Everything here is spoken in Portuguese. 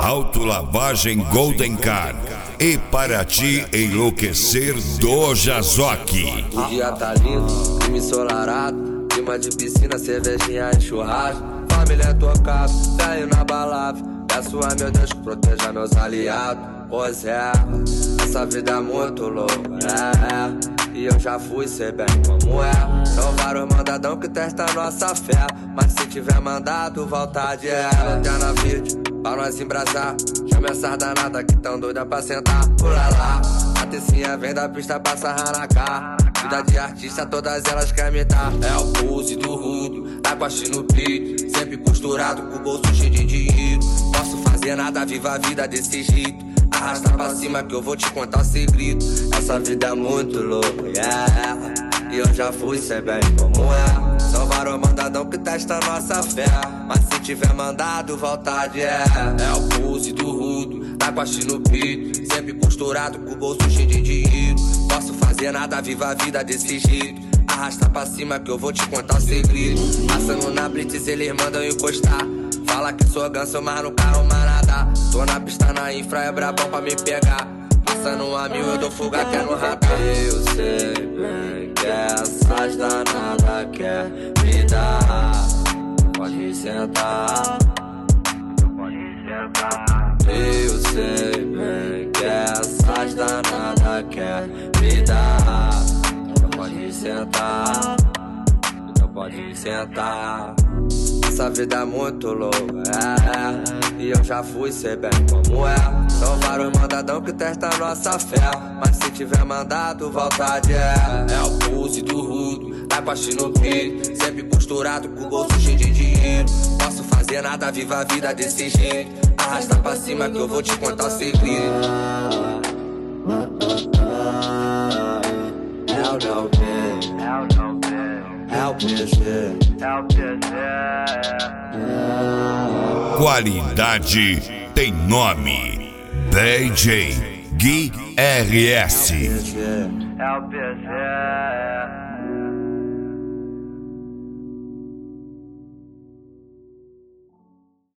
Autolavagem Golden Car. E para te enlouquecer do Jazoque. O dia tá lindo, clima ensolarado, clima de piscina, cervejinha e churrasco. Família tocada, velho na balada. Peço a meu Deus que proteja meus aliados. Pois é, essa vida é muito louca, e eu já fui, sei bem como é. São vários mandadão que testam nossa fé, mas se tiver mandado, vontade é. Lanterna vídeo, pra nós embrasar. Chama essas danadas que tão doida pra sentar. Pula lá, a tecinha vem da pista pra sarrar na cara. Vida de artista, todas elas querem me dar. É o pose do rudo, tá com a no peito, sempre costurado com o bolso cheio de dinheiro. Posso fazer nada, viva a vida desse jeito. Arrasta pra cima que eu vou te contar o segredo. Essa vida é muito louca, e eu já fui, sei bem como é. São vários mandadão que testam nossa fé, mas se tiver mandado, vontade é. É o pose do rudo, tá com a no peito, sempre costurado com o bolso cheio de dinheiro. Posso fazer nada, viva a vida desse jeito. Arrasta pra cima que eu vou te contar o segredo. Passando na blitz, eles mandam encostar. Fala que sou ganso, mas no carro manada. Tô na pista, na infra, é brabão pra me pegar. Passando a mil, eu dou fuga que é no radar. Eu sei bem que essas danadas quer me dar. Pode sentar, pode sentar. Eu sei bem que essas danadas quer me dar. Pode sentar, pode sentar. Essa vida é muito louca, e eu já fui, sei bem como é. São vários mandadão que testam nossa fé, mas se tiver mandado, vontade é. É o pose do rudo, tá com a no peito, sempre costurado com o bolso cheio de dinheiro. Posso fazer nada, viva a vida desse jeito. Arrasta pra cima que eu vou te contar o segredo. Qualidade tem nome. DJ Gui RS. É o PG.